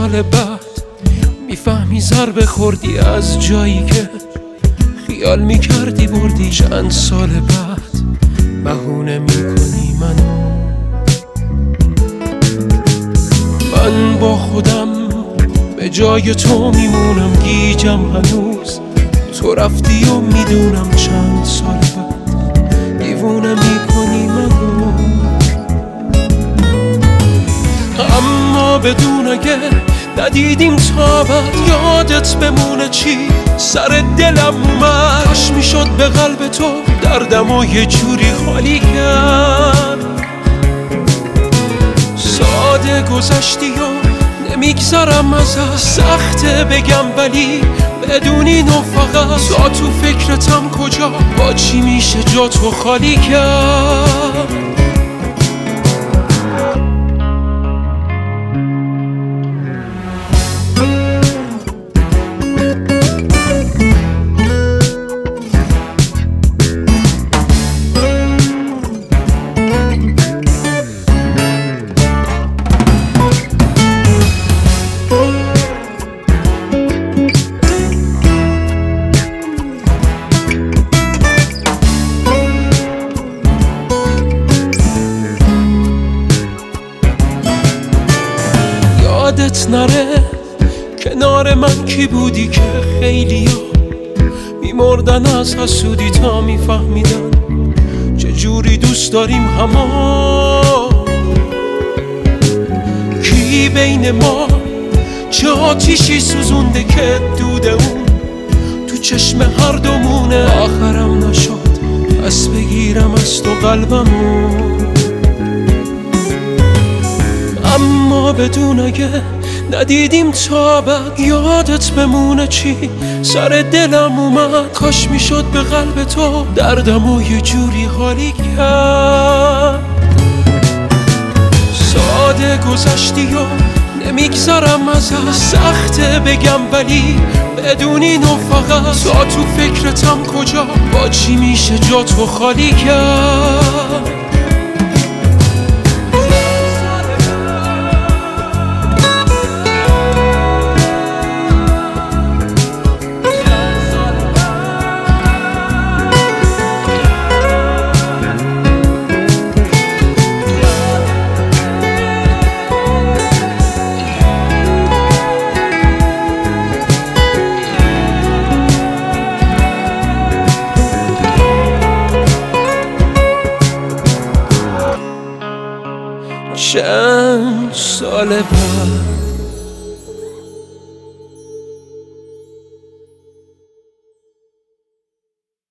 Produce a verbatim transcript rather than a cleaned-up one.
سال بعد میفهمی ضربه خوردی از جایی که خیال میکردی بردی. چند سال بعد بهونه میکنی منو. من با خودم به جای تو میمونم، گیجم هنوز تو رفتی و میدونم. چند سال بعد دیوونه میکنی منو. اما بدون اگه ندیدیم تا بعد یادت بمونه چی سر دلم اومد. کاش میشد به قلب تو دردم و یه جوری خالی کرد. ساده گذشتی و نمیگذرم ازت، سخته بگم ولی بدونی نو فقط. تا تو فکرتم کجا با چی میشه جا تو خالی کرد. یادت نره کنار من کی بودی که خیلی ها میمردن از حسودی تا میفهمیدن چجوری دوست داریم هما. کی بین ما چه آتیشی سوزونده که دود اون تو چشم هر دومونه. آخرم نشد پس بگیرم از تو قلبمو. اما بدون اگه ندیدیم تا بعد یادت بمونه چی سر دلم اومد. کاش میشد به قلب تو دردم و یه جوری خالی کرد. ساده گذشتی و نمیگذرم ازت، سخته بگم ولی بدونی نو فقط. تا تو فکرتم کجا با چی میشه جا تو خالی کرد. چند سال بعد